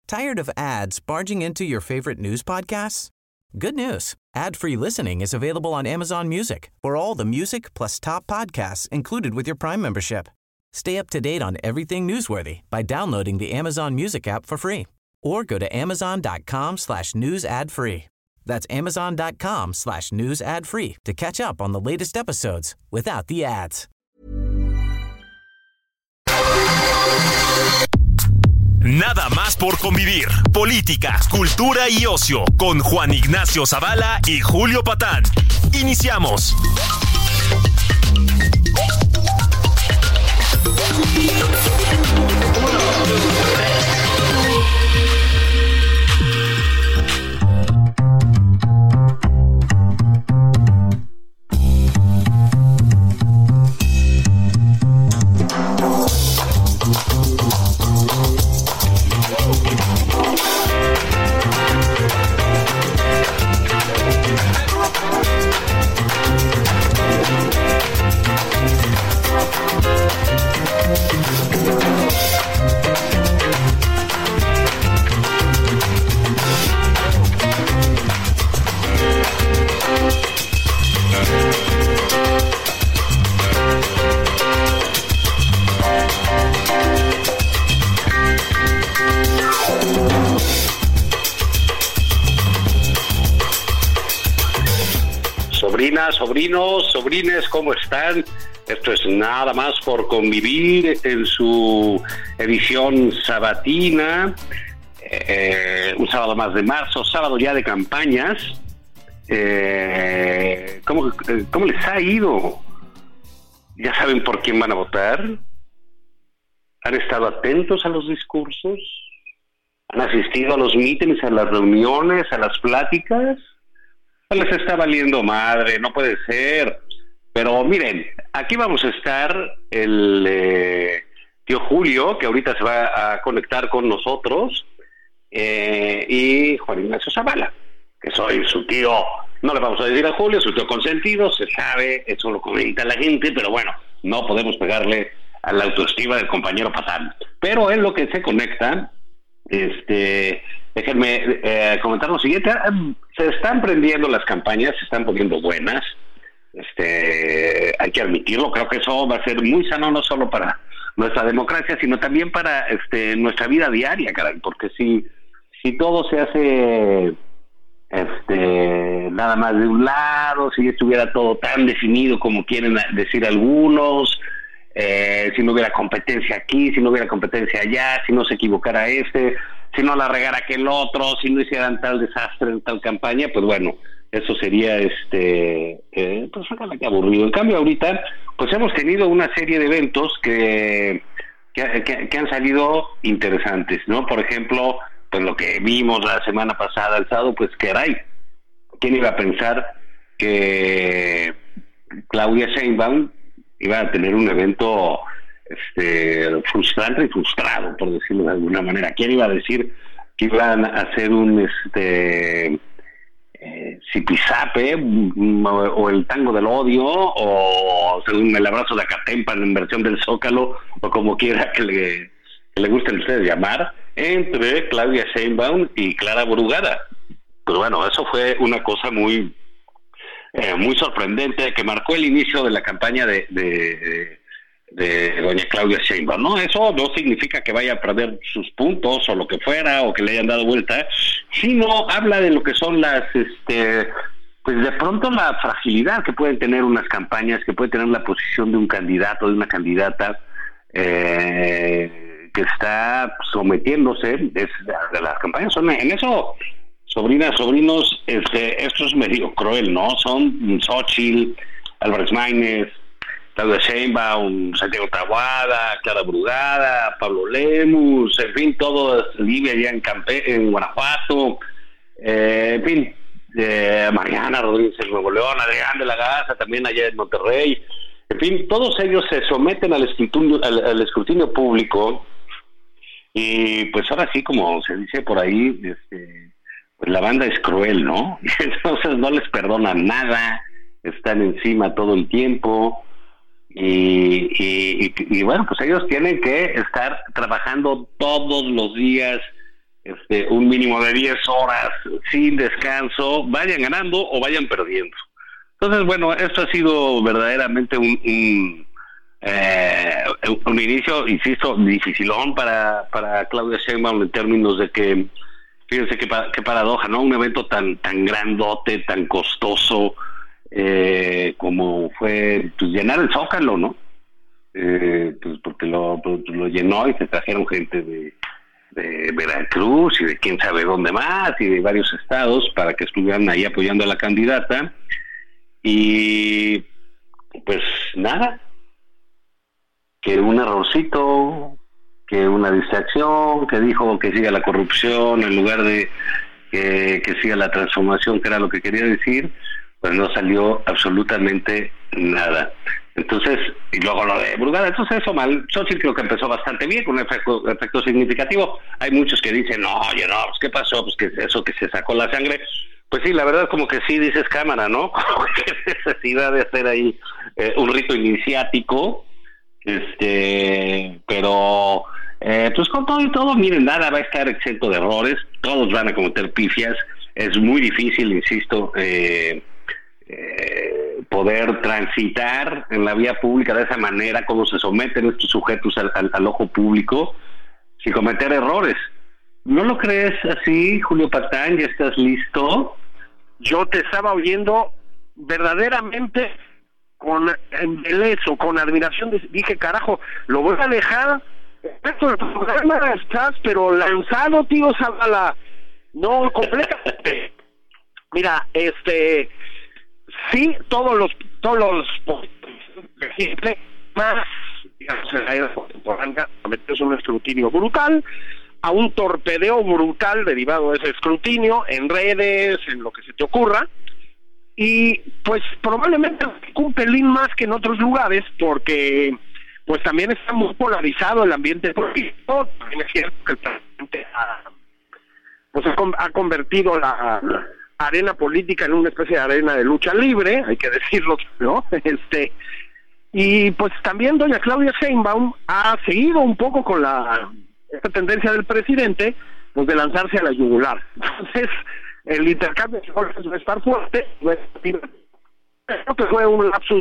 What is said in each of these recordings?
Tired of ads barging into your favorite news podcasts? Good news. Ad-free listening is available on Amazon Music for all the music plus top podcasts included with your Prime membership. Stay up to date on everything newsworthy by downloading the Amazon Music app for free or go to amazon.com/news ad free. That's amazon.com/news ad free to catch up on the latest episodes without the ads. Nada más por convivir. Política, cultura y ocio con Juan Ignacio Zavala y Julio Patán. Iniciamos. Sobrinos, sobrines, ¿cómo están? Esto es Nada más por convivir en su edición sabatina, un sábado más de marzo, sábado ya de campañas. ¿Cómo les ha ido? ¿Ya saben por quién van a votar? ¿Han estado atentos a los discursos? ¿Han asistido a los mítines, a las reuniones, a las pláticas? Les está valiendo madre, no puede ser. Pero miren, aquí vamos a estar el tío Julio, que ahorita se va a conectar con nosotros, y Juan Ignacio Zavala, que soy su tío. No le vamos a decir a Julio, su tío consentido, se sabe, eso lo comenta la gente, pero bueno, no podemos pegarle a la autoestima del compañero Patán. Pero en lo que se conecta, déjenme comentar lo siguiente. Se están prendiendo las campañas, se están poniendo buenas. Hay que admitirlo. Creo que eso va a ser muy sano, no solo para nuestra democracia, sino también para nuestra vida diaria, caray. Porque si todo se hace nada más de un lado, si estuviera todo tan definido como quieren decir algunos, si no hubiera competencia aquí, si no hubiera competencia allá, si no se equivocara si no la regara aquel otro, si no hicieran tal desastre en tal campaña, pues bueno, eso sería pues que aburrido. En cambio ahorita pues hemos tenido una serie de eventos que han salido interesantes, ¿no? Por ejemplo, pues lo que vimos la semana pasada, el sábado, pues caray, ¿quién iba a pensar que Claudia Sheinbaum iba a tener un evento frustrante y frustrado, por decirlo de alguna manera? ¿Quién iba a decir que iban a hacer un zipizape o el tango del odio o según el abrazo de Acatempa en versión del Zócalo, o como quiera que le gusten a ustedes llamar, entre Claudia Sheinbaum y Clara Brugada? Pues bueno, eso fue una cosa muy sorprendente que marcó el inicio de la campaña de doña Claudia Sheinbaum, ¿no? Eso no significa que vaya a perder sus puntos o lo que fuera, o que le hayan dado vuelta, sino habla de lo que son las, pues de pronto la fragilidad que pueden tener unas campañas, que puede tener la posición de un candidato, de una candidata, que está sometiéndose, de las campañas son en eso. Sobrinas, sobrinos, esto es medio cruel, ¿no? Son Xochitl, Álvarez Maínez, Claudia Sheinbaum, Santiago Taboada, Clara Brugada, Pablo Lemus, en fin, todo Livia allá en Guanajuato, en fin, Mariana Rodríguez en Nuevo León, Adrián de la Garza también allá en Monterrey, en fin, todos ellos se someten al escrutinio público, y pues ahora sí, como se dice por ahí, pues la banda es cruel, ¿no? Entonces no les perdonan nada, están encima todo el tiempo. Y bueno, pues ellos tienen que estar trabajando todos los días un mínimo de 10 horas sin descanso, vayan ganando o vayan perdiendo. Entonces, bueno, esto ha sido verdaderamente un inicio, insisto, dificilón para Claudia Sheinbaum en términos de que, fíjense qué paradoja, ¿no? Un evento tan grandote, tan costoso, como fue pues, llenar el Zócalo, ¿no? Pues porque lo llenó y se trajeron gente de Veracruz y de quién sabe dónde más y de varios estados para que estuvieran ahí apoyando a la candidata, y pues nada, que un errorcito, que una distracción, que dijo que siga la corrupción en lugar de que siga la transformación, que era lo que quería decir, pues no salió absolutamente nada. Entonces, y luego lo de Brugada, entonces eso mal. Xochitl creo que empezó bastante bien, con un efecto significativo. Hay muchos que dicen, no, oye, no, pues ¿qué pasó? Pues que eso que se sacó la sangre. Pues sí, la verdad como que sí dices cámara, ¿no? Como que necesidad de hacer ahí un rito iniciático, pero pues con todo y todo, miren, nada va a estar exento de errores, todos van a cometer pifias, es muy difícil, insisto, poder transitar en la vía pública de esa manera, cómo se someten estos sujetos al ojo público, sin cometer errores. ¿No lo crees así, Julio Patán? ¿Ya estás listo? Yo te estaba oyendo verdaderamente con embeleso, con admiración. Dije, carajo, lo voy a dejar. Esto del programa estás, pero lanzado, tío Zavala. No, completamente. Mira, sí, todos los más, digamos, en la era contemporánea, sometidos a un escrutinio brutal, a un torpedeo brutal derivado de ese escrutinio en redes, en lo que se te ocurra, y pues probablemente un pelín más que en otros lugares, porque pues también está muy polarizado el ambiente político. También es cierto que el presidente ha convertido la arena política en una especie de arena de lucha libre, hay que decirlo, ¿no? Y pues también doña Claudia Sheinbaum ha seguido un poco con esta tendencia del presidente, pues de lanzarse a la yugular. Entonces, el intercambio de golpes va a estar fuerte, creo que fue un lapsus,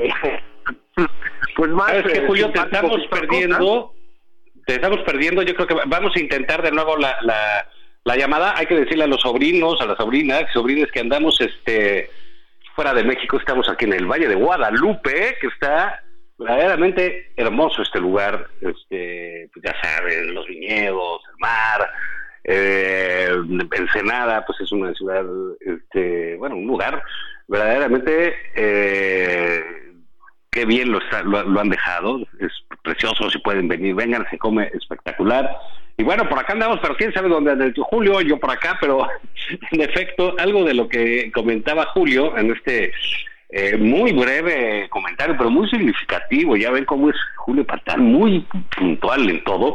pues más... Es que, Julio, te estamos perdiendo, yo creo que vamos a intentar de nuevo la llamada. Hay que decirle a los sobrinos, a las sobrinas que andamos fuera de México, estamos aquí en el Valle de Guadalupe, que está verdaderamente hermoso este lugar, pues ya saben, los viñedos, el mar, Ensenada, pues es una ciudad, un lugar verdaderamente qué bien lo han dejado, es precioso, si pueden venir, vengan, se come espectacular. Y bueno, por acá andamos, pero quién sabe dónde anda el tío Julio, yo por acá, pero en efecto, algo de lo que comentaba Julio en muy breve comentario, pero muy significativo. Ya ven cómo es Julio Patán, muy puntual en todo.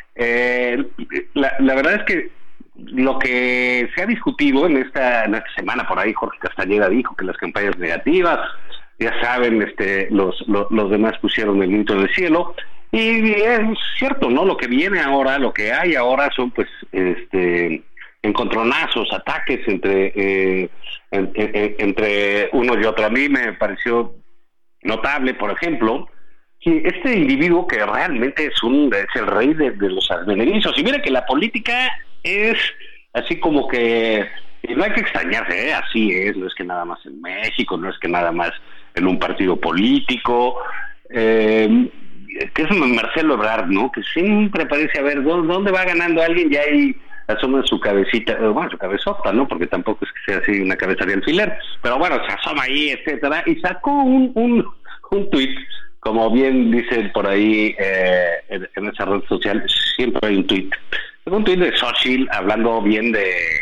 La verdad es que lo que se ha discutido en esta semana, por ahí Jorge Castañeda dijo que las campañas negativas, ya saben, los demás pusieron el grito en el cielo, y es cierto, ¿no? Lo que viene ahora, lo que hay ahora son pues encontronazos, ataques entre uno y otro. A mí me pareció notable, por ejemplo, que este individuo que realmente es el rey de los advenedizos. Y mira que la política es así como que, y no hay que extrañarse, así es, no es que nada más en México, no es que nada más en un partido político, que es Marcelo Ebrard, ¿no? Que siempre parece a ver dónde va ganando alguien y ahí asoma su cabecita, su cabezota, ¿no? Porque tampoco es que sea así una cabeza de alfiler, pero bueno, se asoma ahí, etcétera, y sacó un tuit, como bien dicen por ahí en esa red social, siempre hay un tuit de Xochitl hablando bien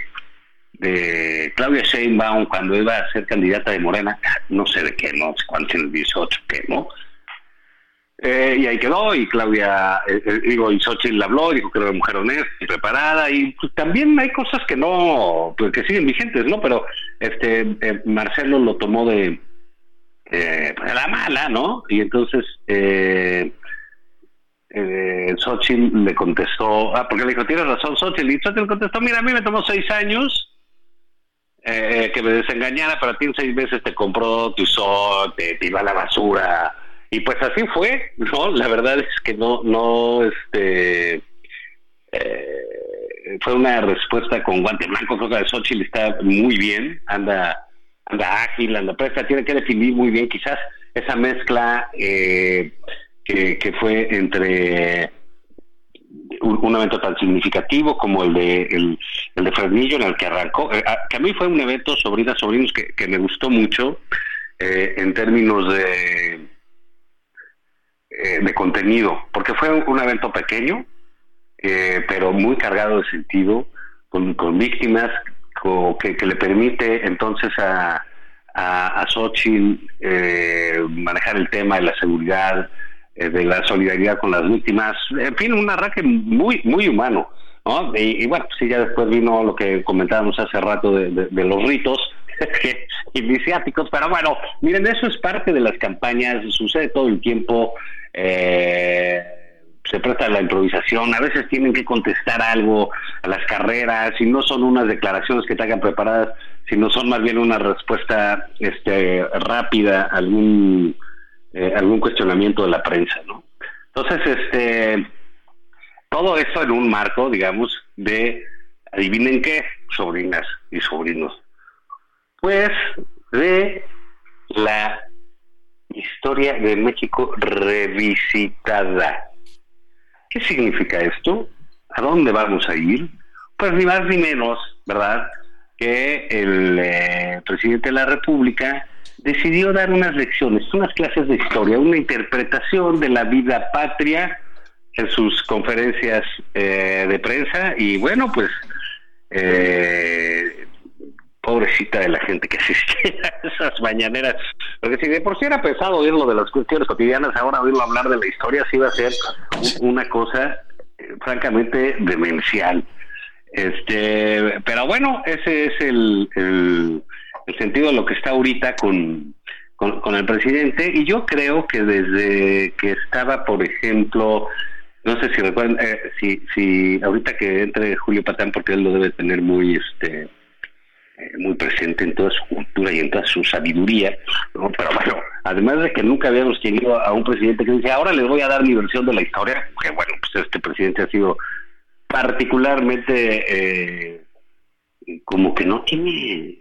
de Claudia Sheinbaum cuando iba a ser candidata de Morena, no sé de qué, no sé cuánto, en el 18, ¿qué, no? Y ahí quedó, y Claudia, y Xochitl habló, dijo que era una mujer honesta y preparada, y pues, también hay cosas que no, pues, que siguen vigentes, ¿no? Pero Marcelo lo tomó de la mala, ¿no? Y entonces Xochitl le contestó, porque le dijo, tienes razón Xochitl, y Xochitl contestó, mira, a mí me tomó 6 años que me desengañara, pero a ti en 6 meses te compró, te usó, te tiró a la basura, y pues así fue, ¿no? La verdad es que fue una respuesta con guante blanco. Cosa de Xochitl está muy bien, anda ágil, anda presta, tiene que definir muy bien quizás esa mezcla que fue entre un evento tan significativo como el de Fresnillo, en el que arrancó, que a mí fue un evento, sobrinos, que me gustó mucho en términos de contenido, porque fue un evento pequeño, pero muy cargado de sentido, con víctimas, que le permite entonces a Xochitl manejar el tema de la seguridad, de la solidaridad con las víctimas, en fin, un arranque muy muy humano, ¿no? Y bueno, sí, ya después vino lo que comentábamos hace rato de los ritos iniciáticos, pero bueno, miren, eso es parte de las campañas, sucede todo el tiempo, se presta a la improvisación, a veces tienen que contestar algo a las carreras, y no son unas declaraciones que te hagan preparadas, sino son más bien una respuesta rápida a algún cuestionamiento de la prensa, ¿no? Entonces, todo esto en un marco, digamos, de, adivinen qué, sobrinas y sobrinos, pues de la historia de México revisitada. ¿Qué significa esto? ¿A dónde vamos a ir? Pues ni más ni menos, ¿verdad?, que el presidente de la República decidió dar unas lecciones, unas clases de historia, una interpretación de la vida patria en sus conferencias de prensa. Y bueno, pues pobrecita de la gente que asistía a esas mañaneras, porque si de por sí era pesado oírlo de las cuestiones cotidianas, ahora oírlo hablar de la historia sí va a ser una cosa francamente demencial. Pero bueno, ese es el sentido de lo que está ahorita con el presidente. Y yo creo que desde que estaba, por ejemplo, no sé si recuerdan, si ahorita que entre Julio Patán, porque él lo debe tener muy muy presente en toda su cultura y en toda su sabiduría, ¿no? Pero bueno, además de que nunca habíamos tenido a un presidente que dice, ahora les voy a dar mi versión de la historia, que bueno, pues este presidente ha sido particularmente como que no tiene,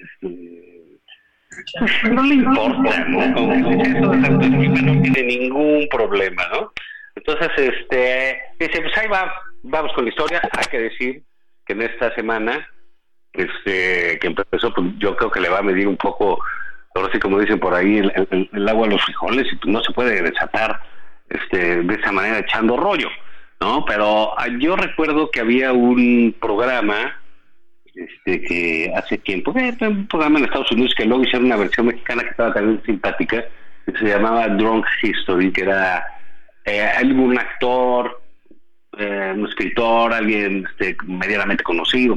no le importa, ¿no? Como que eso de la autoestima no tiene ningún problema, ¿no? Entonces, dice, pues ahí vamos con la historia. Hay que decir que en esta semana, que empezó, pues yo creo que le va a medir un poco, ahora sí, como dicen por ahí, el agua a los frijoles, y pues no se puede desatar de esa manera echando rollo, ¿no? Pero yo recuerdo que había un programa que hace tiempo, un programa en Estados Unidos, que luego hicieron una versión mexicana que estaba también simpática, que se llamaba Drunk History, que era algún actor, un escritor, alguien medianamente conocido,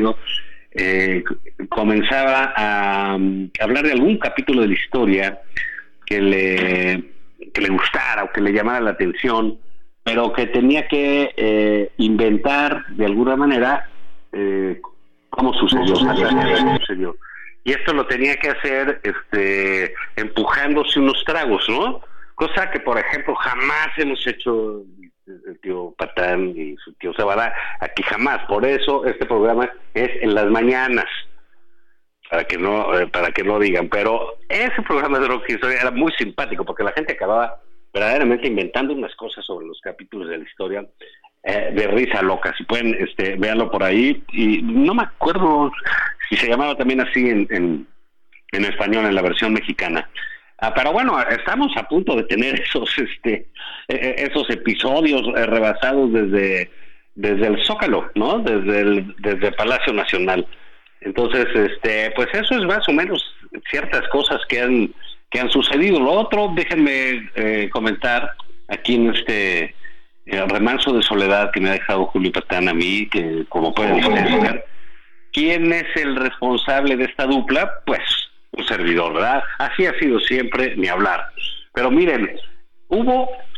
comenzaba a hablar de algún capítulo de la historia que le gustara o que le llamara la atención, pero que tenía que inventar de alguna manera cómo sucedió. Y esto lo tenía que hacer empujándose unos tragos, ¿no? Cosa que, por ejemplo, jamás hemos hecho el tío Patán y su tío Zavala, aquí jamás. Por eso este programa es en las mañanas, para que no digan. Pero ese programa de Rock Historia era muy simpático, porque la gente acababa verdaderamente inventando unas cosas sobre los capítulos de la historia de risa loca. Si pueden, véanlo por ahí. Y no me acuerdo si se llamaba también así en español, en la versión mexicana. Pero bueno, estamos a punto de tener esos episodios rebasados desde el Zócalo, ¿no? Desde el Palacio Nacional. Entonces, pues eso es más o menos ciertas cosas que han sucedido. Lo otro, déjenme comentar aquí en remanso de soledad que me ha dejado Julio Patán a mí, que como pueden ustedes ver, ¿quién es el responsable de esta dupla? Pues un servidor, ¿verdad? Así ha sido siempre, ni hablar. Pero miren, hubo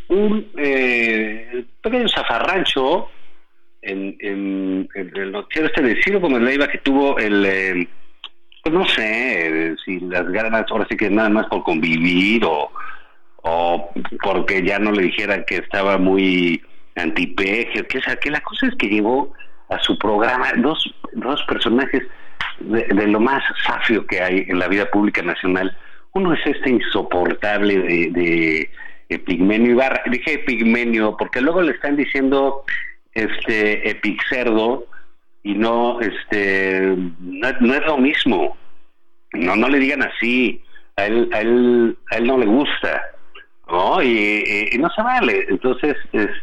un pequeño zafarrancho en el noticiero de Ciro Gómez Leiva, que tuvo pues no sé si las ganas, ahora sí que nada más por convivir o porque ya no le dijeran que estaba muy antipeje, que la cosa es que llevó a su programa dos personajes de lo más safio que hay en la vida pública nacional. Uno es este insoportable de Epigmenio Ibarra. Dije Epigmenio porque luego le están diciendo Epigcerdo y no es lo mismo. No le digan así. A él no le gusta, ¿no? Y no se vale. Entonces,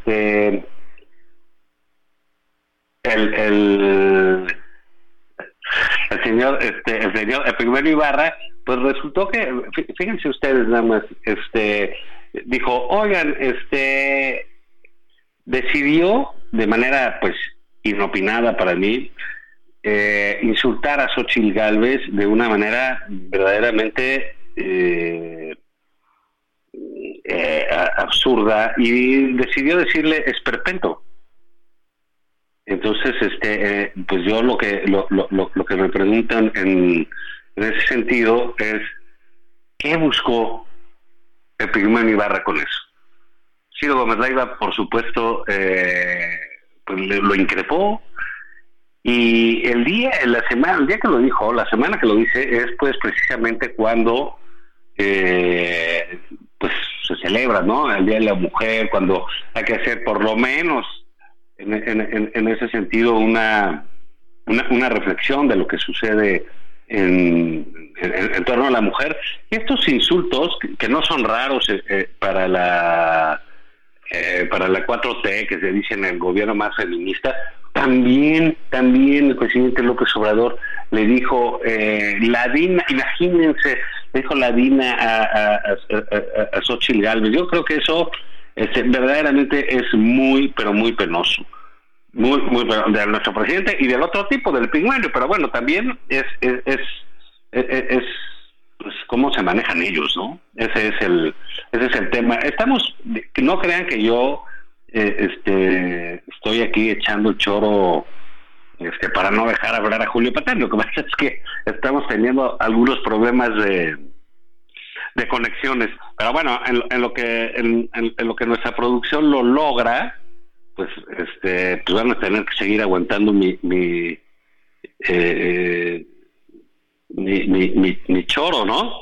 el señor Epigmenio Ibarra, pues resultó que, fíjense ustedes nada más, dijo, oigan, decidió de manera pues inopinada para mí insultar a Xóchitl Gálvez de una manera verdaderamente absurda, y decidió decirle esperpento. Entonces, pues yo lo que me preguntan en ese sentido es, ¿qué buscó Epigmenio Ibarra con eso? Ciro Gómez Leiva, por supuesto, pues lo increpó, y el día que lo dijo, la semana que lo dice, es pues precisamente cuando pues se celebra, ¿no?, el Día de la Mujer, cuando hay que hacer por lo menos en ese sentido una reflexión de lo que sucede en torno a la mujer. Y estos insultos que no son raros para la 4T, que se dice en el gobierno más feminista, también el presidente López Obrador le dijo Ladina, imagínense, le dijo Ladina a Xóchitl Gálvez. Yo creo que eso verdaderamente es muy, pero muy penoso, muy de nuestro presidente y del otro tipo, del Epigmenio. Pero bueno, también es pues cómo se manejan ellos, ¿no? Ese es el tema. No crean que yo estoy aquí echando el choro para no dejar hablar a Julio Patán. Lo que pasa es que estamos teniendo algunos problemas de conexiones, pero bueno, en lo que nuestra producción lo logra, pues van a tener que seguir aguantando mi choro, ¿no?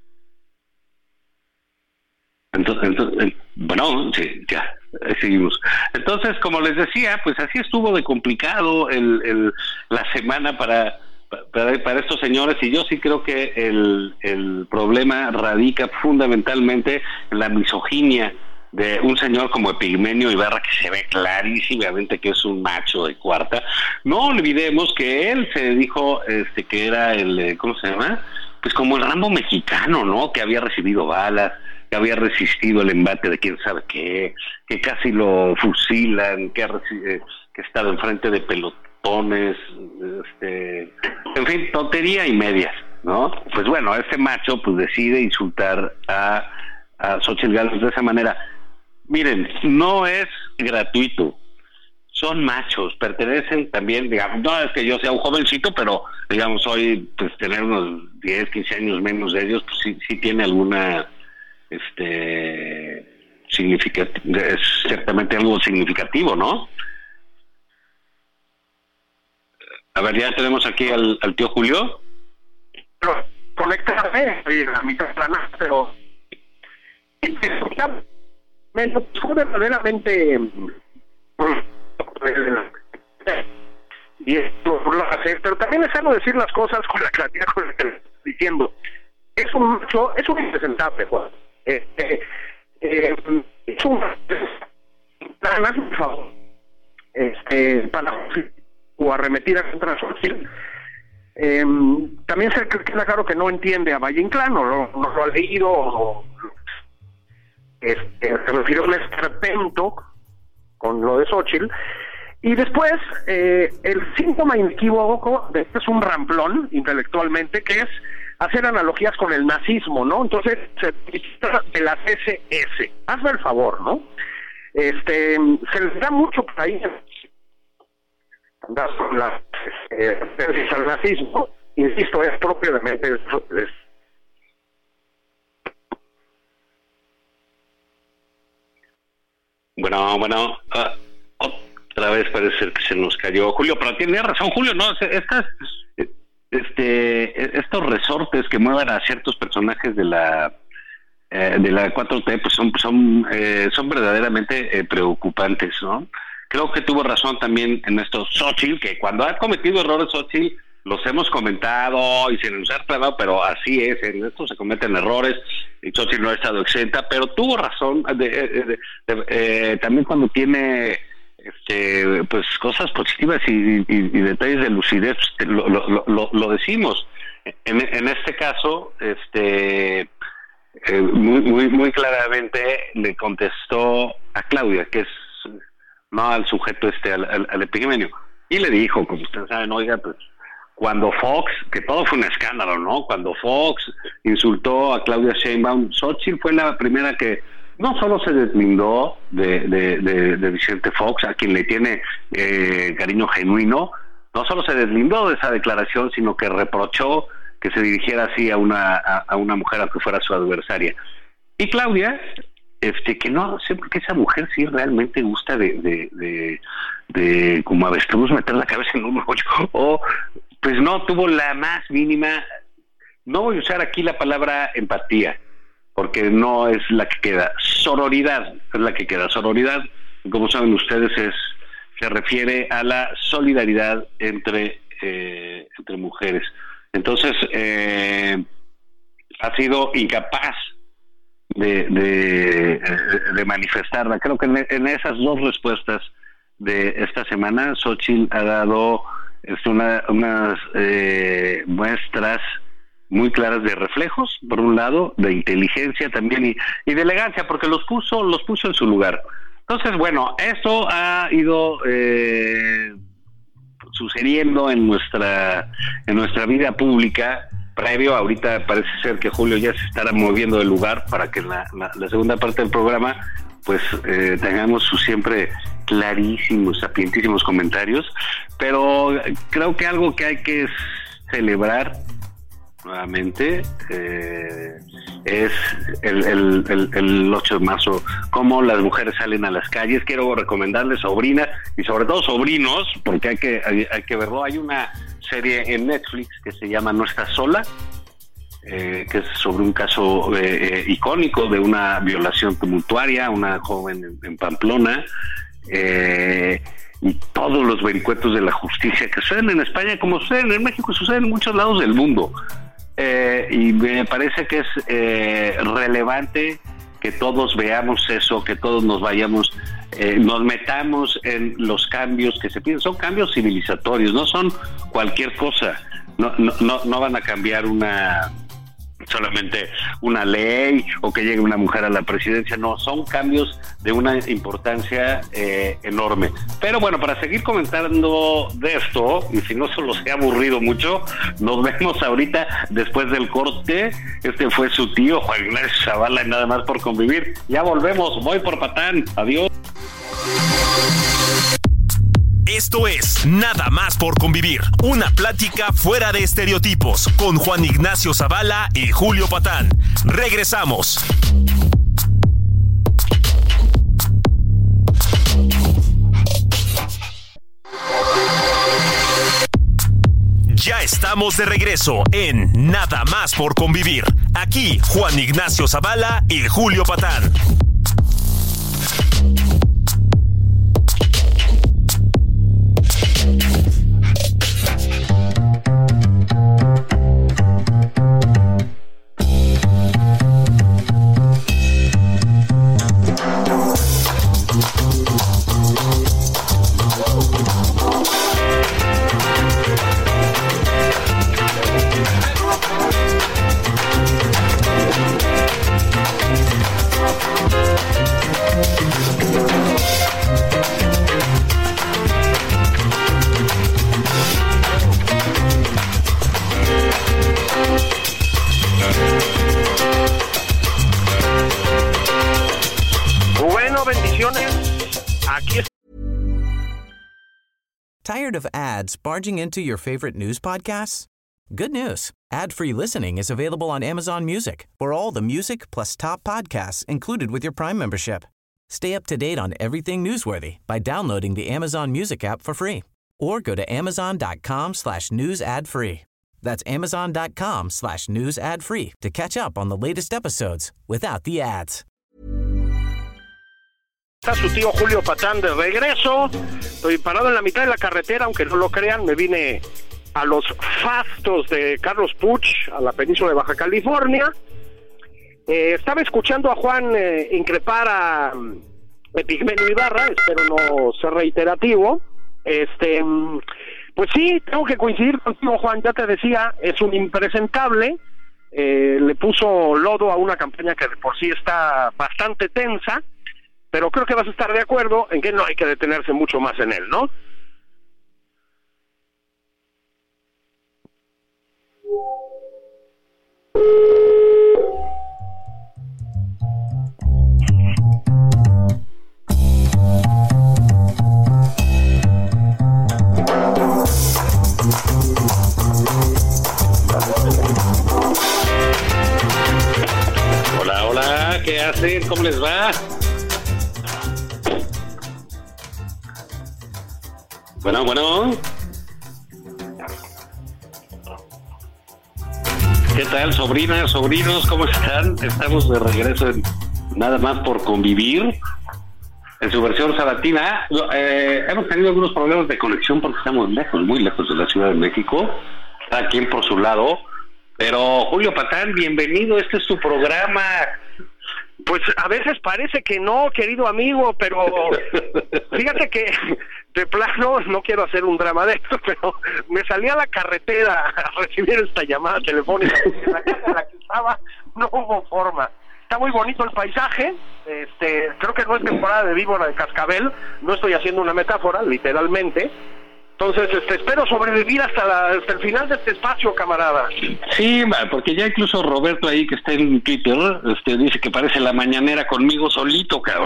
Entonces, bueno, sí, ya seguimos. Entonces, como les decía, pues así estuvo de complicado la semana para estos señores, y yo sí creo que el problema radica fundamentalmente en la misoginia de un señor como Epigmenio Ibarra, que se ve clarísimamente que es un macho de cuarta. No olvidemos que él se dijo que era ¿cómo se llama? Pues como el Rambo mexicano, ¿no? Que había recibido balas, que había resistido el embate de quién sabe qué, que casi lo fusilan, que ha estado enfrente de pelotones, en fin, tontería y medias, ¿no? Pues bueno, este macho pues decide insultar a Xóchitl Gálvez de esa manera. Miren, no es gratuito, son machos, pertenecen también, digamos, no es que yo sea un jovencito, pero digamos, hoy pues tener unos 10, 15 años menos de ellos, pues sí tiene alguna significativo, es ciertamente algo significativo, ¿no? A ver, ya tenemos aquí al tío Julio. Pero conéctame, a mi plana, pero fue verdaderamente y esto lo hace, pero también es sano decir las cosas con la claridad con la que le estoy diciendo. Es un macho, es un impresentable, Juan. Es un más por favor, para o arremetir a contra Xóchitl. También se queda claro que no entiende a Valle Inclán, no lo ha leído, se refirió a un esperpento con lo de Xóchitl. Y después, el síntoma inequívoco de esto es un ramplón intelectualmente, que es hacer analogías con el nazismo, ¿no? Entonces, de las SS. Hazme el favor, ¿no? Se les da mucho por ahí al nazismo, insisto, es propio de mente. Bueno, otra vez parece que se nos cayó Julio, pero tiene razón Julio, ¿no? Estos resortes que muevan a ciertos personajes de la 4T pues son verdaderamente preocupantes, ¿no? Creo que tuvo razón también en esto Xóchitl, que cuando ha cometido errores Xóchitl los hemos comentado y se nos ha aclarado, pero así es, en esto se cometen errores y Xóchitl no ha estado exenta, pero tuvo razón también cuando tiene pues cosas positivas y detalles de lucidez, lo decimos. En este caso, muy claramente le contestó a Claudia, que es no al sujeto al epigenio, y le dijo, como ustedes saben, oiga, pues cuando Fox, que todo fue un escándalo, ¿no? Cuando Fox insultó a Claudia Sheinbaum, Xóchitl fue la primera que no solo se deslindó de Vicente Fox, a quien le tiene cariño genuino, no solo se deslindó de esa declaración, sino que reprochó que se dirigiera así a una mujer a que fuera su adversaria. Y Claudia, que no sé por qué esa mujer sí realmente gusta de como avestruz meter la cabeza en un hoyo, o pues no tuvo la más mínima, no voy a usar aquí la palabra empatía, porque no es la que queda, sororidad es la que queda. Sororidad, como saben ustedes, se refiere a la solidaridad entre mujeres. Entonces ha sido incapaz de manifestarla. Creo que en esas dos respuestas de esta semana Xóchitl ha dado unas muestras muy claras de reflejos, por un lado, de inteligencia también y de elegancia, porque los puso en su lugar. Entonces, bueno, esto ha ido sucediendo en nuestra vida pública. Previo, ahorita parece ser que Julio ya se estará moviendo del lugar para que la segunda parte del programa pues tengamos sus siempre clarísimos, sapientísimos comentarios, pero creo que algo que hay que celebrar nuevamente es el 8 de marzo, cómo las mujeres salen a las calles. Quiero recomendarles, sobrinas y sobre todo sobrinos, porque hay que verlo. Hay una serie en Netflix que se llama No Estás Sola, que es sobre un caso icónico de una violación tumultuaria a una joven en Pamplona, y todos los vericuetos de la justicia que suceden en España como suceden en México, suceden en muchos lados del mundo. Y me parece que es relevante que todos veamos eso, que todos nos metamos en los cambios que se piden. Son cambios civilizatorios, no son cualquier cosa. No van a cambiar solamente una ley o que llegue una mujer a la presidencia. No, son cambios de una importancia enorme. Pero bueno, para seguir comentando de esto, y si no se los he aburrido mucho, nos vemos ahorita después del corte. Este fue su tío Juan Ignacio Zavala, y Nada Más por Convivir. Ya volvemos, voy por Patán, adiós. Esto es Nada Más por Convivir, una plática fuera de estereotipos con Juan Ignacio Zavala y Julio Patán. Regresamos. Ya estamos de regreso en Nada Más por Convivir. Aquí Juan Ignacio Zavala y Julio Patán. Tired of ads barging into your favorite news podcasts? Good news. Ad-free listening is available on Amazon Music for all the music plus top podcasts included with your Prime membership. Stay up to date on everything newsworthy by downloading the Amazon Music app for free or go to amazon.com/news ad free. That's amazon.com/news ad free to catch up on the latest episodes without the ads. Está su tío Julio Patán de regreso. Estoy parado en la mitad de la carretera, aunque no lo crean, me vine a los fastos de Carlos Puig, a la península de Baja California. Estaba escuchando a Juan increpar a Epigmenio Ibarra, espero no ser reiterativo. Pues sí, tengo que coincidir contigo, Juan, ya te decía, es un impresentable, le puso lodo a una campaña que de por sí está bastante tensa, pero creo que vas a estar de acuerdo en que no hay que detenerse mucho más en él, ¿no? Hola, hola, ¿qué hacen? ¿Cómo les va? Bueno. ¿Qué tal, sobrinas, sobrinos? ¿Cómo están? Estamos de regreso en Nada Más por Convivir, en su versión sabatina. Hemos tenido algunos problemas de conexión porque estamos lejos, muy lejos de la Ciudad de México, cada quien por su lado. Pero, Julio Patán, bienvenido, este es tu programa. Pues a veces parece que no, querido amigo, pero fíjate que de plano, no quiero hacer un drama de esto, pero me salí a la carretera a recibir esta llamada telefónica, porque en la casa en la que estaba no hubo forma. Está muy bonito el paisaje, creo que no es temporada de víbora de cascabel, no estoy haciendo una metáfora, literalmente. Entonces, espero sobrevivir hasta el final de este espacio, camarada. Sí, porque ya incluso Roberto ahí, que está en Twitter, dice que parece la mañanera conmigo solito, cabrón.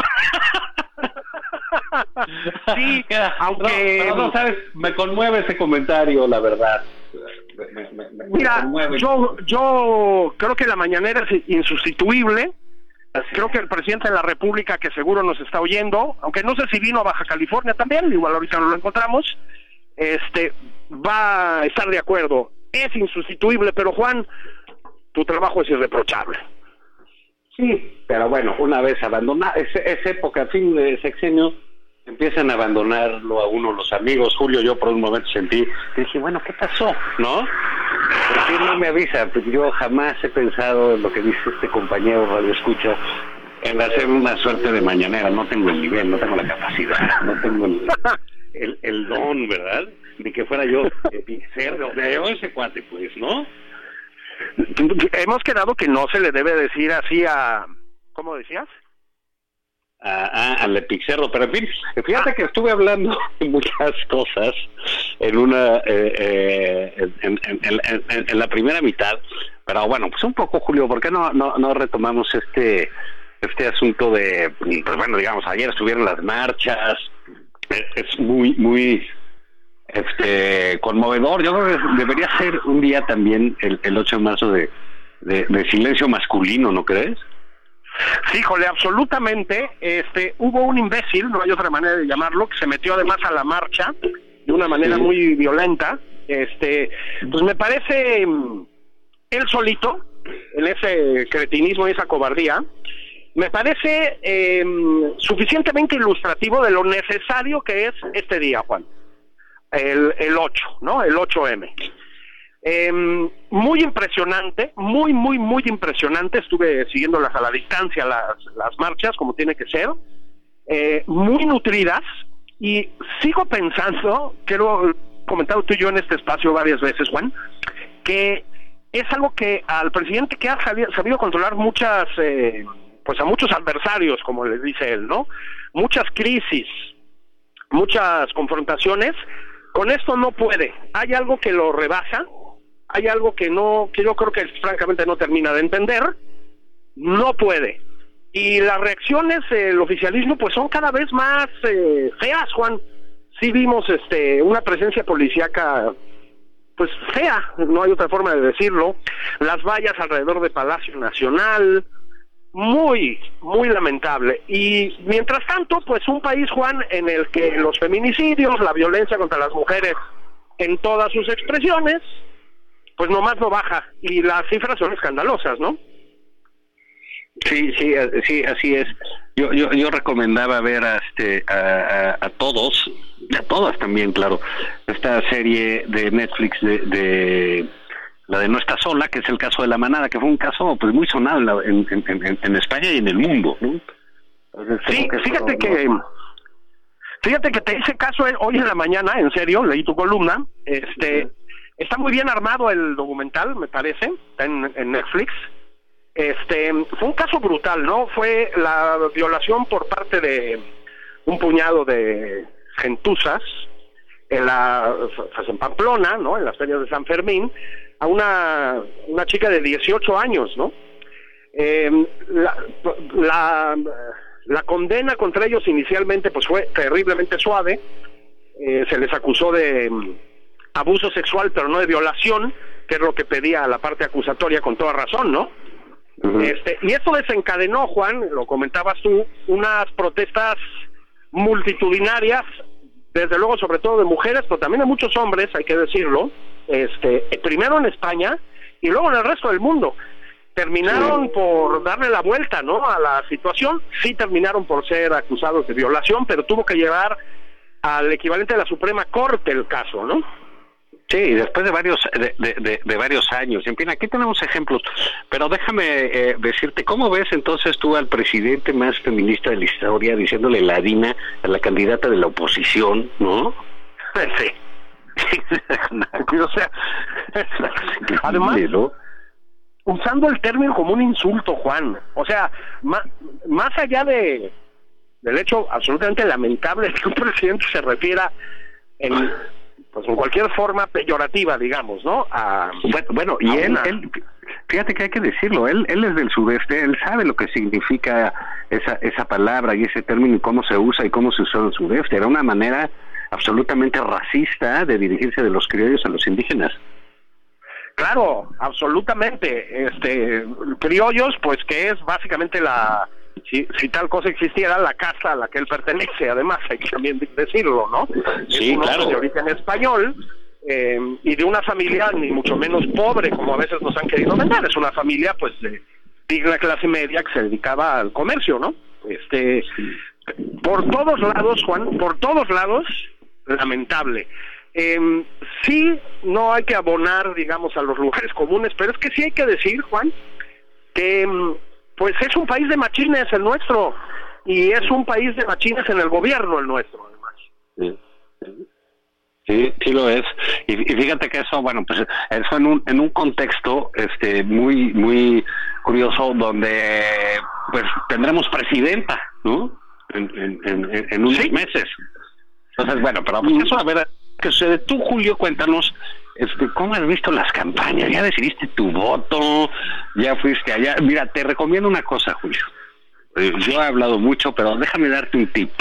Sí, aunque... No, sabes, me conmueve ese comentario, la verdad. Mira, yo creo que la mañanera es insustituible. Creo que el presidente de la República, que seguro nos está oyendo, aunque no sé si vino a Baja California también, igual ahorita no lo encontramos, va a estar de acuerdo. Es insustituible, pero Juan, tu trabajo es irreprochable. Sí, pero bueno, una vez abandonada esa época, fin de sexenio, empiezan a abandonarlo a uno los amigos. Julio, yo por un momento dije, bueno, ¿qué pasó? ¿No? ¿Por qué no me avisa? Pues yo jamás he pensado en lo que dice este compañero Radio Escucha, en hacer una suerte de mañanera. No tengo el nivel, no tengo la capacidad, no tengo el don, ¿verdad? Ni que fuera yo cerdo, ese cuate, pues, ¿no? Hemos quedado que no se le debe decir así a... ¿Cómo decías? Al Epixerro, pero en fin, fíjate que estuve hablando de muchas cosas en una en la primera mitad, pero bueno, pues un poco, Julio, ¿por qué no retomamos este asunto de, pues bueno, digamos, ayer estuvieron las marchas, es muy conmovedor. Yo creo que debería ser un día también el 8 de marzo de silencio masculino, ¿no crees? Sí, jole, absolutamente. Hubo un imbécil, no hay otra manera de llamarlo, que se metió además a la marcha de una manera muy violenta. Pues me parece él solito, en ese cretinismo y esa cobardía, me parece suficientemente ilustrativo de lo necesario que es este día, Juan. El 8, ¿no? El 8M. Muy impresionante, muy impresionante. Estuve siguiéndolas a la distancia, las marchas, como tiene que ser, muy nutridas, y sigo pensando, que lo he comentado tú y yo en este espacio varias veces, Juan, que es algo que al presidente, que ha sabido controlar muchas, pues a muchos adversarios, como les dice él, ¿no? Muchas crisis, muchas confrontaciones, con esto no puede. Hay algo que lo rebasa, hay algo que yo creo que francamente no termina de entender. No puede. Y las reacciones del oficialismo pues son cada vez más feas, Juan. sí vimos una presencia policíaca pues fea, no hay otra forma de decirlo, las vallas alrededor de Palacio Nacional, muy, muy lamentable. Y mientras tanto, pues un país, Juan, en el que los feminicidios, la violencia contra las mujeres en todas sus expresiones, pues nomás no baja, y las cifras son escandalosas, ¿no? Sí, así es. Yo recomendaba ver a todos, a todas también, claro, esta serie de Netflix de la de No Está Sola, que es el caso de La Manada, que fue un caso pues muy sonado en España y en el mundo, ¿no? Entonces, sí, fíjate que te hice caso hoy en la mañana, en serio, leí tu columna, está muy bien armado el documental, me parece, está en Netflix. Fue un caso brutal, ¿no? Fue la violación por parte de un puñado de gentuzas en Pamplona, ¿no? En las ferias de San Fermín, a una chica de 18 años, ¿no? La condena contra ellos inicialmente pues fue terriblemente suave, se les acusó de abuso sexual pero no de violación, que es lo que pedía la parte acusatoria con toda razón, ¿no? Uh-huh. Y esto desencadenó, Juan, lo comentabas tú, unas protestas multitudinarias, desde luego sobre todo de mujeres, pero también de muchos hombres, hay que decirlo, primero en España y luego en el resto del mundo. Terminaron por darle la vuelta, ¿no?, a la situación. Sí terminaron por ser acusados de violación, pero tuvo que llevar al equivalente de la Suprema Corte el caso, ¿no? Sí, después de varios años. En fin, aquí tenemos ejemplos, pero déjame decirte, ¿cómo ves entonces tú al presidente más feminista de la historia diciéndole ladina a la candidata de la oposición, ¿no? Sí. O sea, además, ¿no?, usando el término como un insulto, Juan. O sea, más allá del hecho absolutamente lamentable de que un presidente se refiera en cualquier forma peyorativa, digamos, ¿no? Bueno, y él, fíjate que hay que decirlo, él es del sureste, él sabe lo que significa esa palabra y ese término y cómo se usa y cómo se usó en el sureste. Era una manera absolutamente racista de dirigirse de los criollos a los indígenas. Claro, absolutamente. Criollos, pues que es básicamente si tal cosa existiera, la casta a la que él pertenece, además, hay que también decirlo, ¿no? Sí, es un claro. hombre de origen español, y de una familia ni mucho menos pobre, como a veces nos han querido vender. Es una familia, pues, de digna clase media que se dedicaba al comercio, ¿no? Por todos lados, Juan, por todos lados, lamentable. Sí, no hay que abonar, digamos, a los lugares comunes, pero es que sí hay que decir, Juan, que pues es un país de machines el nuestro, y es un país de machines en el gobierno el nuestro, además. Sí lo es. Y fíjate que eso, bueno, pues eso en un contexto muy muy curioso, donde pues tendremos presidenta, ¿no? En unos meses. Entonces, bueno, pero pues eso, a ver, ¿qué sucede? Tú, Julio, cuéntanos, ¿cómo has visto las campañas? ¿Ya decidiste tu voto? ¿Ya fuiste allá? Mira, te recomiendo una cosa, Julio. Yo he hablado mucho, pero déjame darte un tip.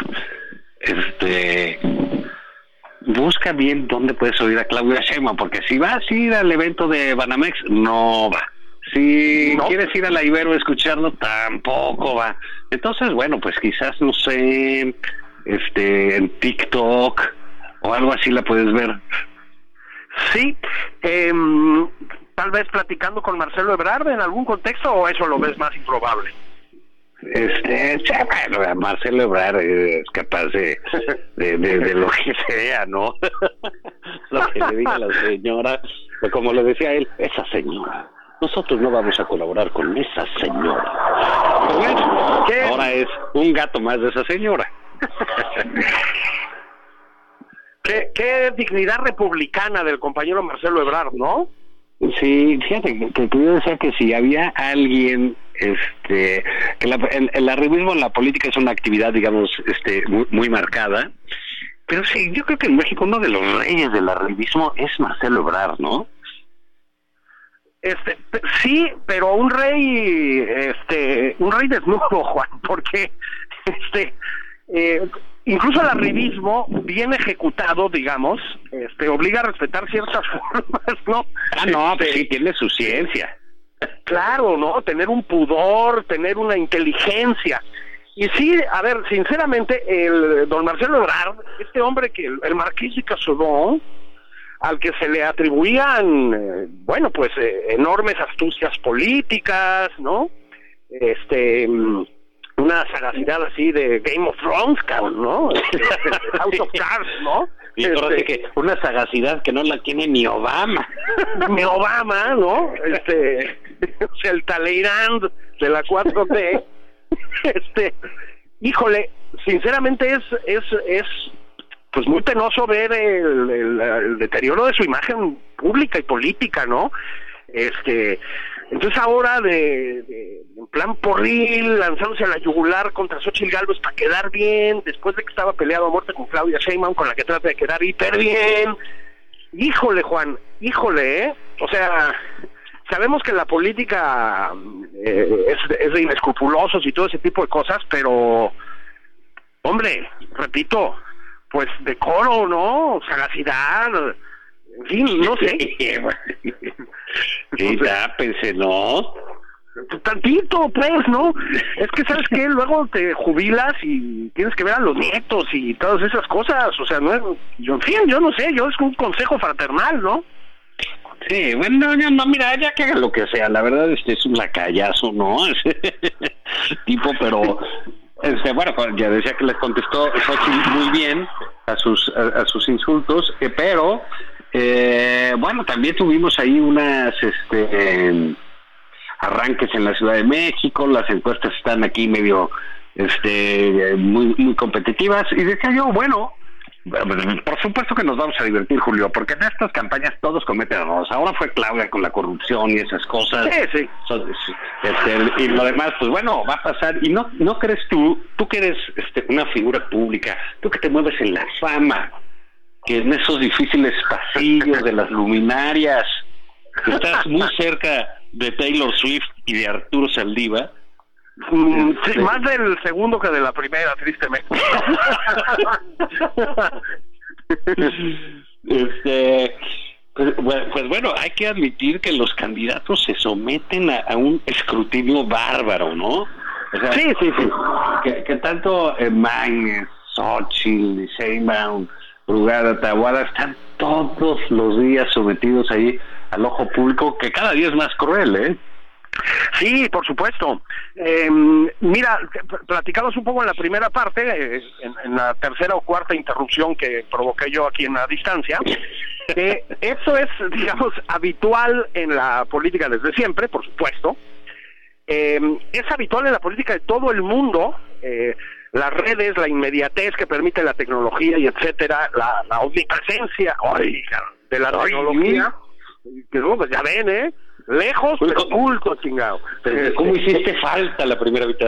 Busca bien dónde puedes oír a Claudia Sheinbaum, porque si vas a ir al evento de Banamex, no va. Si quieres ir a la Ibero a escucharlo, tampoco va. Entonces, bueno, pues quizás, no sé, en TikTok o algo así la puedes ver. Sí, tal vez platicando con Marcelo Ebrard en algún contexto, o eso lo ves más improbable. Bueno, Marcelo Ebrard es capaz de lo que sea, ¿no? Lo que le diga la señora, como le decía él, esa señora. Nosotros no vamos a colaborar con esa señora. Pero bueno, ahora es un gato más de esa señora. Qué dignidad republicana del compañero Marcelo Ebrard, ¿no? Sí, fíjate que yo decía que si había alguien, que el arribismo en la política es una actividad, digamos, muy, muy marcada, pero sí, yo creo que en México uno de los reyes del arribismo es Marcelo Ebrard, ¿no? Sí, pero un rey desnudo, Juan, porque incluso el arribismo bien ejecutado, digamos, obliga a respetar ciertas formas, ¿no? Pues sí, tiene su ciencia. Claro, ¿no? Tener un pudor, tener una inteligencia. Y sí, a ver, sinceramente, el don Marcelo Ebrard, este hombre que el marqués de Casadón, al que se le atribuían, enormes astucias políticas, ¿no? Una sagacidad así de Game of Thrones, cabrón, ¿no? House of Cards, ¿no? Y ahora sí que una sagacidad que no la tiene ni Obama. Ni Obama, ¿no? O sea, el Talleyrand de la 4T. Híjole, sinceramente es pues muy penoso ver el deterioro de su imagen pública y política, ¿no? Entonces ahora en plan porril, lanzándose a la yugular contra Xóchitl Gálvez para quedar bien, después de que estaba peleado a muerte con Claudia Sheinbaum, con la que trata de quedar hiper bien. Híjole, Juan, o sea, sabemos que la política es de inescrupulosos y todo ese tipo de cosas, pero, hombre, repito, pues decoro, ¿no? Sagacidad, en fin, no sé. Sí, tápense, ¿no? Tantito, pues, ¿no? Es que, ¿sabes qué? Luego te jubilas y tienes que ver a los nietos y todas esas cosas, o sea, no es... yo no sé, es un consejo fraternal, ¿no? Sí, bueno, no, mira, ya que haga lo que sea, la verdad es un lacayazo, ¿no? Tipo, pero... bueno, ya decía que les contestó Xóchitl muy bien a sus insultos, pero... también tuvimos ahí unas arranques en la Ciudad de México, las encuestas están aquí medio muy competitivas, y decía yo, bueno, por supuesto que nos vamos a divertir, Julio, porque en estas campañas todos cometen errores. Ahora fue Claudia con la corrupción y esas cosas. Sí. Y lo demás, pues bueno, va a pasar. Y no crees tú que eres una figura pública, tú que te mueves en la fama, que en esos difíciles pasillos de las luminarias, que estás muy cerca de Taylor Swift y de Arturo Saldívar. Sí, más del segundo que de la primera, tristemente. Pues bueno, hay que admitir que los candidatos se someten a un escrutinio bárbaro, ¿no? O sea, sí. Que tanto Mañez, Xóchitl, Sheinbaum, Brugada, Taboada están todos los días sometidos ahí al ojo público, que cada día es más cruel, ¿eh? Sí, por supuesto. Mira, platicamos un poco en la primera parte, en la tercera o cuarta interrupción que provoqué yo aquí en la distancia, que eso es, digamos, habitual en la política desde siempre, por supuesto. Es habitual en la política de todo el mundo, las redes, la inmediatez que permite la tecnología y etcétera, la omnipresencia de la tecnología, que no, pues ya ven, lejos pero oculto, chingado. ¿Cómo hiciste falta la primera mitad?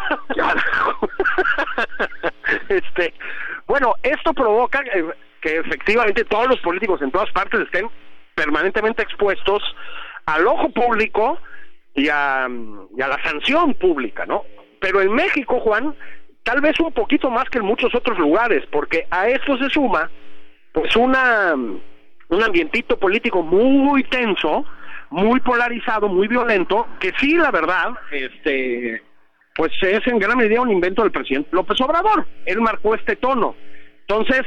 Bueno, esto provoca que efectivamente todos los políticos en todas partes estén permanentemente expuestos al ojo público y a la sanción pública, ¿no? Pero en México, Juan, tal vez un poquito más que en muchos otros lugares, porque a esto se suma pues un ambientito político muy tenso, muy polarizado, muy violento, que sí, la verdad, pues es en gran medida un invento del presidente López Obrador. Él marcó este tono. Entonces,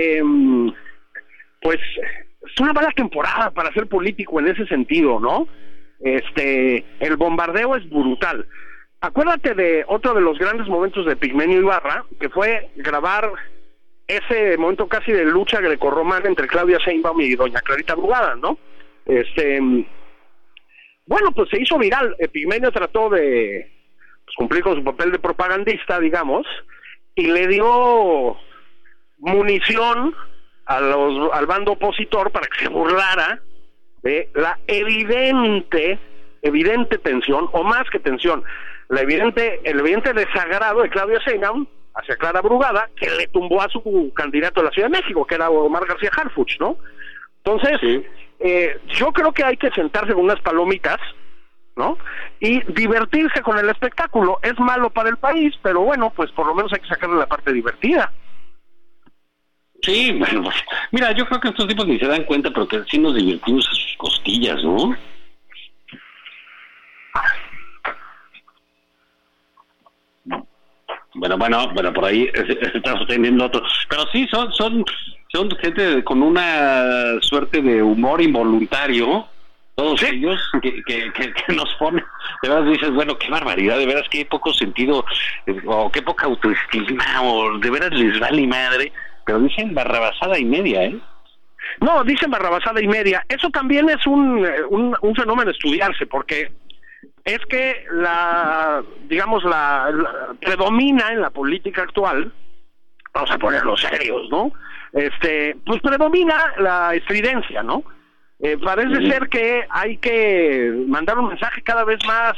pues es una mala temporada para ser político en ese sentido, ¿no? El bombardeo es brutal. Acuérdate de otro de los grandes momentos de Pigmenio Ibarra, que fue grabar ese momento casi de lucha grecorromana entre Claudia Sheinbaum y doña Clarita Brugada, ¿no? Bueno, pues se hizo viral. Pigmenio trató de cumplir con su papel de propagandista, digamos, y le dio munición al bando opositor para que se burlara de la evidente tensión, o más que tensión, el evidente desagrado de Claudia Sheinbaum hacia Clara Brugada, que le tumbó a su candidato a la Ciudad de México, que era Omar García Harfuch, ¿no? Entonces, sí. Yo creo que hay que sentarse con unas palomitas, ¿no? Y divertirse con el espectáculo. Es malo para el país, pero bueno, pues por lo menos hay que sacarle la parte divertida. Sí, bueno, pues, mira, yo creo que estos tipos ni se dan cuenta, pero que sí nos divertimos a sus costillas, ¿no? Bueno, por ahí se está sosteniendo otro. Pero sí, son gente con una suerte de humor involuntario, todos ellos, que nos ponen, de veras dices, bueno, qué barbaridad, de veras qué poco sentido, o qué poca autoestima, o de veras les vale madre, pero dicen barrabasada y media, ¿eh? No, dicen barrabasada y media. Eso también es un fenómeno a estudiarse, porque es que digamos, predomina en la política actual, vamos a ponerlo serios, ¿no? Pues predomina la estridencia, ¿no? Parece ser que hay que mandar un mensaje cada vez más,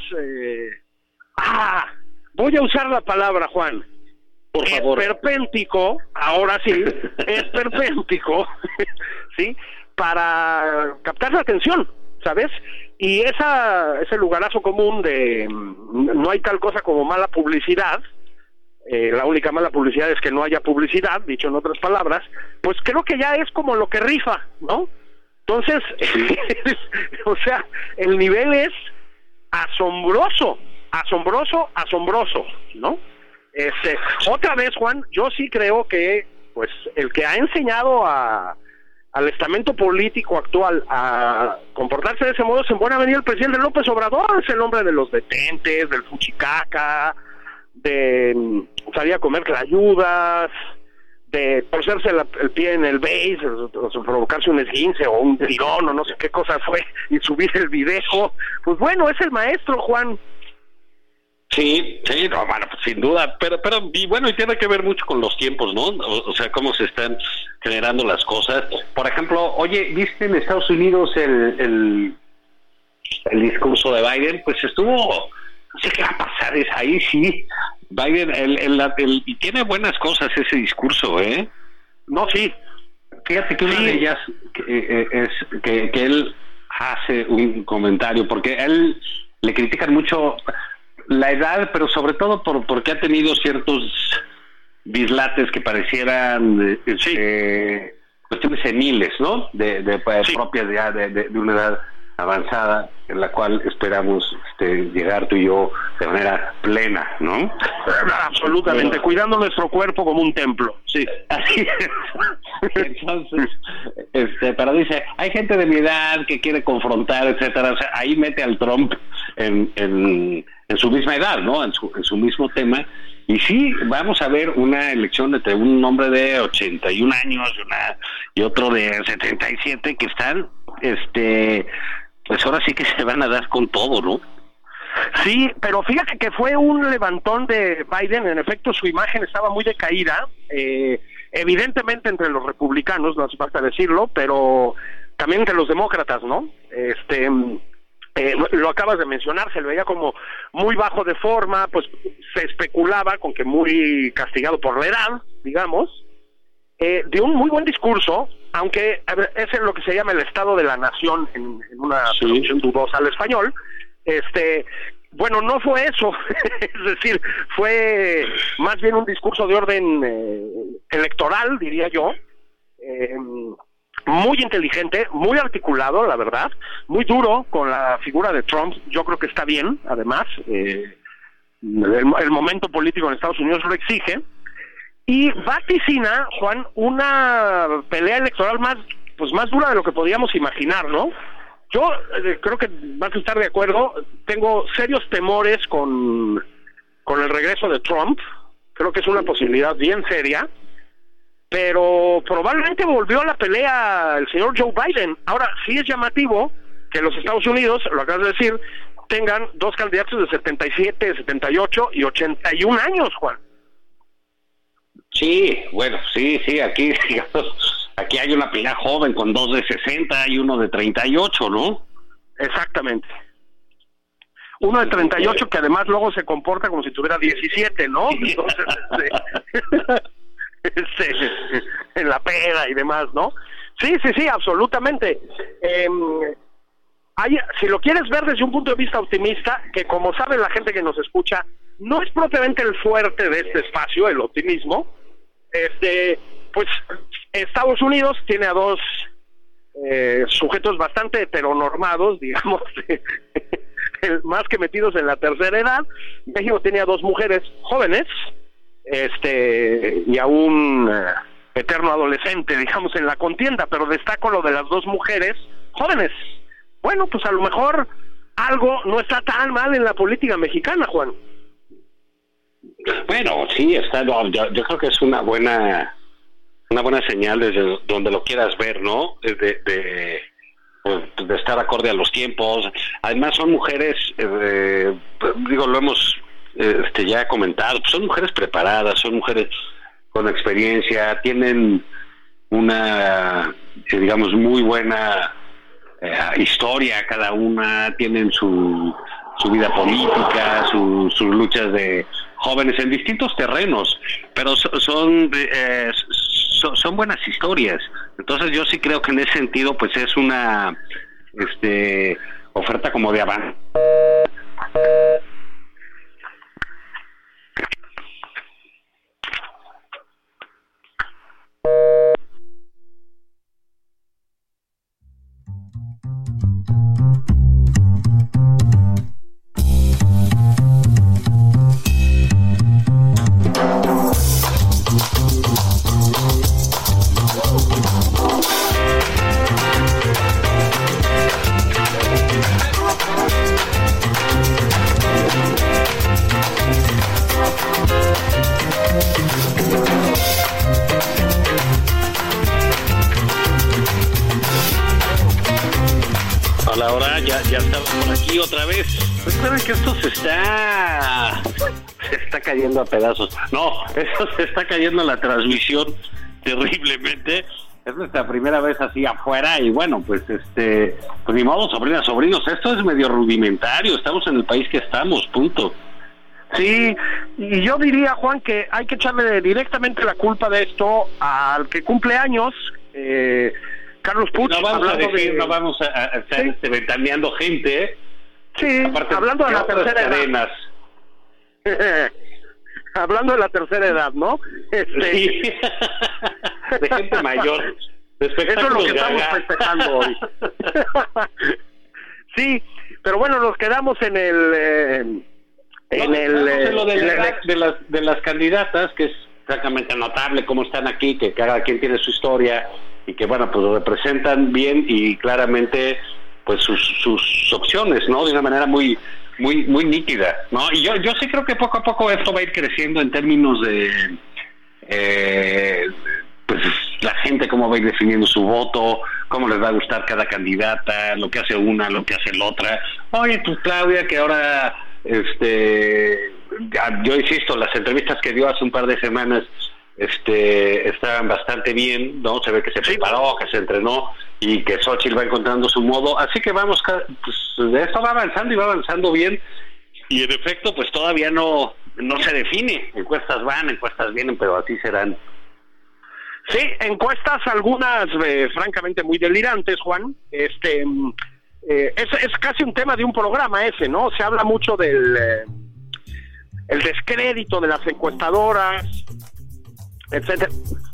voy a usar la palabra, Juan, por favor. Esperpéntico, ahora sí, esperpéntico, ¿sí? Para captar la atención, ¿sabes? Y ese lugarazo común de no hay tal cosa como mala publicidad, la única mala publicidad es que no haya publicidad, dicho en otras palabras, pues creo que ya es como lo que rifa, ¿no? Entonces, o sea, el nivel es asombroso, ¿no? Otra vez, Juan, yo sí creo que, pues, el que ha enseñado al estamento político actual a comportarse de ese modo es en buena medida el presidente López Obrador, es el hombre de los detentes, del fuchicaca, de salir a comer clayudas, de torcerse el pie en el base, o provocarse un esguince o un tirón o no sé qué cosa fue y subir el video. Pues bueno, es el maestro, Juan. Sí, no, bueno, pues sin duda, pero y bueno, y tiene que ver mucho con los tiempos, ¿no? O sea, cómo se están generando las cosas. Por ejemplo, oye, ¿viste en Estados Unidos el discurso de Biden? Pues estuvo, no sé qué va a pasar, es ahí sí, Biden, y tiene buenas cosas ese discurso, ¿eh? No, sí. Fíjate que una de ellas es que él hace un comentario, porque a él le critican mucho la edad, pero sobre todo porque ha tenido ciertos dislates que parecieran cuestiones seniles, ¿no? Propias ya de una edad avanzada, en la cual esperamos llegar tú y yo de manera plena, ¿no? Absolutamente, cuidando nuestro cuerpo como un templo. Sí, así es. Entonces, pero dice, hay gente de mi edad que quiere confrontar, etcétera. O sea, ahí mete al Trump en su misma edad, ¿no? En su mismo tema. Y sí, vamos a ver una elección entre un hombre de 81 años y otro de 77 que están, pues ahora sí que se van a dar con todo, ¿no? Sí, pero fíjate que fue un levantón de Biden. En efecto, su imagen estaba muy decaída, evidentemente entre los republicanos, no hace falta decirlo, pero también entre los demócratas, ¿no? Lo acabas de mencionar, se le veía como muy bajo de forma, pues se especulaba con que muy castigado por la edad, digamos. Dio un muy buen discurso, aunque es lo que se llama el estado de la nación en una traducción dudosa al español. Bueno, no fue eso, es decir, fue más bien un discurso de orden electoral, diría yo, muy inteligente, muy articulado, la verdad, muy duro con la figura de Trump. Yo creo que está bien, además, el momento político en Estados Unidos lo exige, y vaticina, Juan, una pelea electoral más dura de lo que podíamos imaginar, ¿no? Yo creo que vas a estar de acuerdo, tengo serios temores con el regreso de Trump, creo que es una posibilidad bien seria, pero probablemente volvió a la pelea el señor Joe Biden. Ahora, sí es llamativo que los Estados Unidos, lo acabas de decir, tengan dos candidatos de 77, 78 y 81 años, Juan. Sí, bueno, sí, aquí, digamos, aquí hay una pelea joven con dos de 60 y uno de 38, ¿no? Exactamente. Uno de 38 que además luego se comporta como si tuviera 17, ¿no? Entonces, en la peda y demás, ¿no? Sí, absolutamente. Si lo quieres ver desde un punto de vista optimista, que como sabe la gente que nos escucha, no es propiamente el fuerte de este espacio, el optimismo, pues Estados Unidos tiene a dos sujetos bastante heteronormados, digamos, más que metidos en la tercera edad. México tiene a dos mujeres jóvenes, y a un eterno adolescente, digamos, en la contienda, pero destaco lo de las dos mujeres jóvenes. Bueno, pues a lo mejor algo no está tan mal en la política mexicana, Juan. Bueno, sí, está. No, yo creo que es una buena señal desde donde lo quieras ver, ¿no? De estar acorde a los tiempos. Además son mujeres, lo hemos ya comentado, pues son mujeres preparadas, son mujeres con experiencia, tienen una, digamos, muy buena historia cada una, tienen su vida política, sus luchas de jóvenes en distintos terrenos, pero son buenas historias. Entonces yo sí creo que en ese sentido pues es una oferta como de avance. Ya estamos por aquí otra vez. Recuerden que esto se está cayendo a pedazos. No, esto se está cayendo la transmisión terriblemente. Es nuestra primera vez así afuera y bueno, pues ni modo, sobrinas, sobrinos, esto es medio rudimentario, estamos en el país que estamos, punto. Sí, y yo diría, Juan, que hay que echarle directamente la culpa de esto al que cumple años, Carlos Puig. No vamos a estar ventaneando gente. Sí, aparte, hablando de la tercera edad. Hablando de la tercera edad, ¿no? Sí. De gente mayor. Eso es lo que estamos festejando hoy. Sí, pero bueno, nos quedamos en lo de las candidatas, que es francamente notable cómo están aquí, que cada quien tiene su historia y que bueno, pues lo representan bien y claramente pues sus opciones, ¿no? De una manera muy nítida, ¿no? Y yo sí creo que poco a poco esto va a ir creciendo en términos de pues la gente cómo va a ir definiendo su voto, cómo les va a gustar cada candidata, lo que hace una, lo que hace la otra. Oye, pues Claudia, que ahora yo insisto, las entrevistas que dio hace un par de semanas estaban bastante bien, ¿no? Se ve que se preparó, que se entrenó y que Xóchitl va encontrando su modo, así que vamos, pues esto va avanzando y va avanzando bien y en efecto pues todavía no se define, encuestas vienen, pero así serán. Sí, encuestas algunas francamente muy delirantes, Juan. Es casi un tema de un programa ese, ¿no? Se habla mucho del el descrédito de las encuestadoras, etcétera.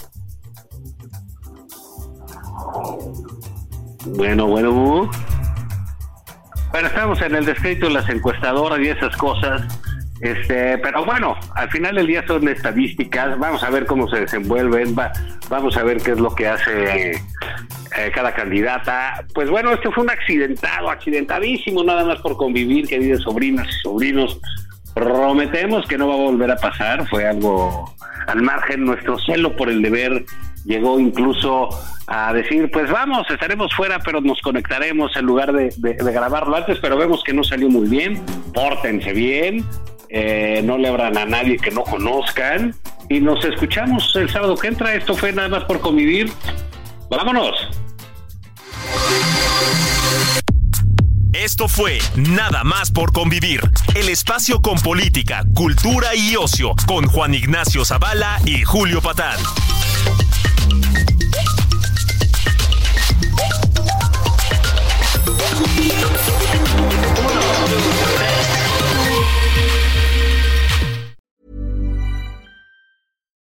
Bueno, estamos en el descrédito de las encuestadoras y esas cosas, pero bueno, al final del día son estadísticas, vamos a ver cómo se desenvuelven, vamos a ver qué es lo que hace cada candidata. Pues bueno, este fue un accidentadísimo, nada más por convivir, queridas sobrinas y sobrinos. Prometemos que no va a volver a pasar, fue algo al margen. Nuestro celo por el deber llegó incluso a decir, pues vamos, estaremos fuera, pero nos conectaremos en lugar de grabarlo antes, pero vemos que no salió muy bien. Pórtense bien, no le abran a nadie que no conozcan y nos escuchamos el sábado que entra. Esto fue Nada Más por Convivir. ¡Vámonos! Esto fue Nada Más por Convivir, el espacio con política, cultura y ocio, con Juan Ignacio Zavala y Julio Patán.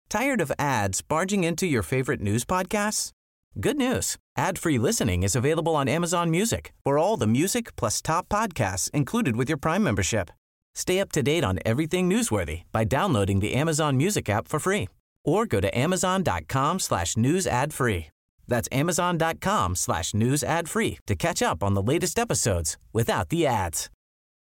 Tired of ads barging into your favorite news podcasts? Good news. Ad-free listening is available on Amazon Music for all the music plus top podcasts included with your Prime membership. Stay up to date on everything newsworthy by downloading the Amazon Music app for free or go to amazon.com/news ad free. That's amazon.com/news ad free to catch up on the latest episodes without the ads.